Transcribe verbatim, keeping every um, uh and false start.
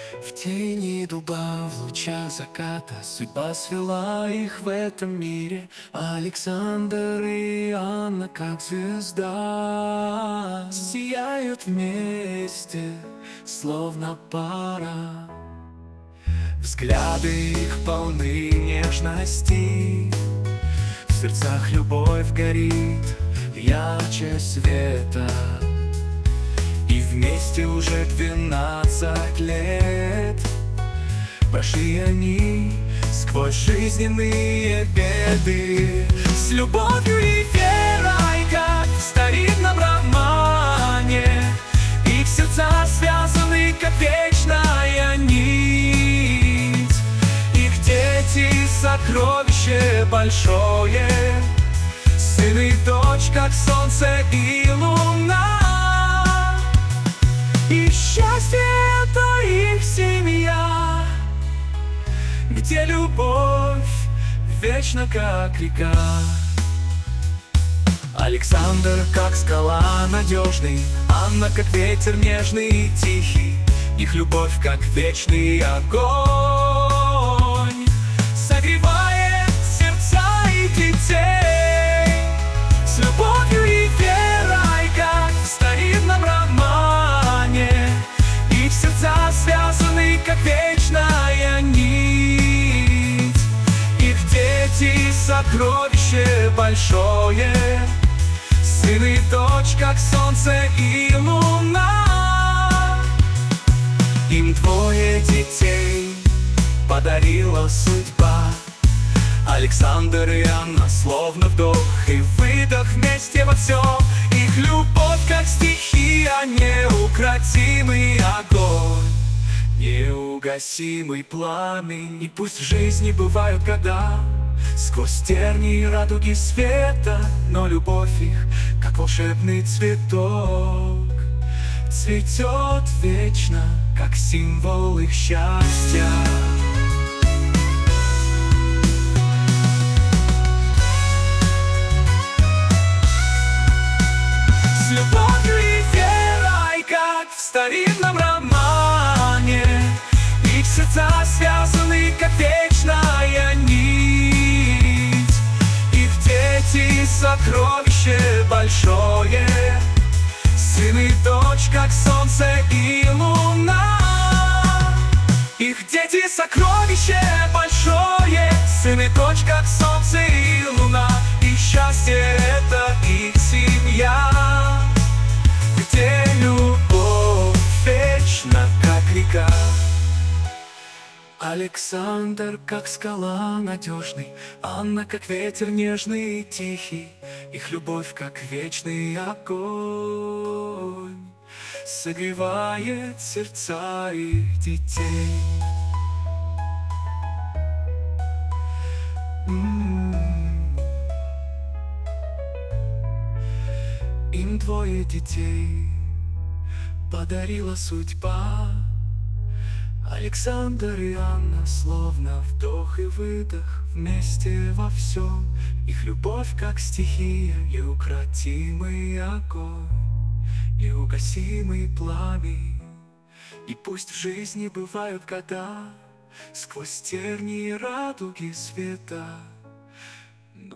В тени дуба, в лучах заката судьба свела их в этом мире. Александр и Анна, как звезда, сияют вместе, словно пара. Взгляды их полны нежности, в сердцах любовь горит ярче света. И вместе уже двенадцать лет прошли они сквозь жизненные беды. С любовью и верой, как в старинном романе, их сердца связаны, как вечная нить. Их дети — сокровище большое, сын и дочь, как солнце и луна. И счастье — это их семья, где любовь вечна, как река. Александр, как скала надежный, Анна, как ветер нежный и тихий. Их любовь, как вечный огонь, согревает сердца их детей. С любовью и верой, как в старинном романе, их сердца связаны, как вечная нить. Их дети — сокровище большое, сын и дочь, как солнце и луна. Им двое детей подарила судьба. Александр и Анна, словно вдох и выдох вместе во всем. Их любовь, как стихия, неукротимый огонь, неугасимый пламень. И пусть в жизни бывают года сквозь тернии и радуги света, но любовь их, как волшебный цветок, цветет вечно, как символ их счастья. С любовью и верой, как в старинном романе, их сердца связаны, как вечная нить. Их дети — сокровище большое, сын и дочь, как солнце и луна. Их дети — сокровище большое, сын и дочь, как солнце и луна. И счастье — это их семья, где любовь вечна, как река. Александр, как скала надежный, Анна, как ветер нежный и тихий. Их любовь, как вечный огонь, согревает сердца их детей. М-м-м. Им двое детей подарила судьба. Александр и Анна, словно вдох и выдох вместе во всем. Их любовь, как стихия, неукротимый огонь, неугасимый пламень. И пусть в жизни бывают года сквозь тернии и радуги света,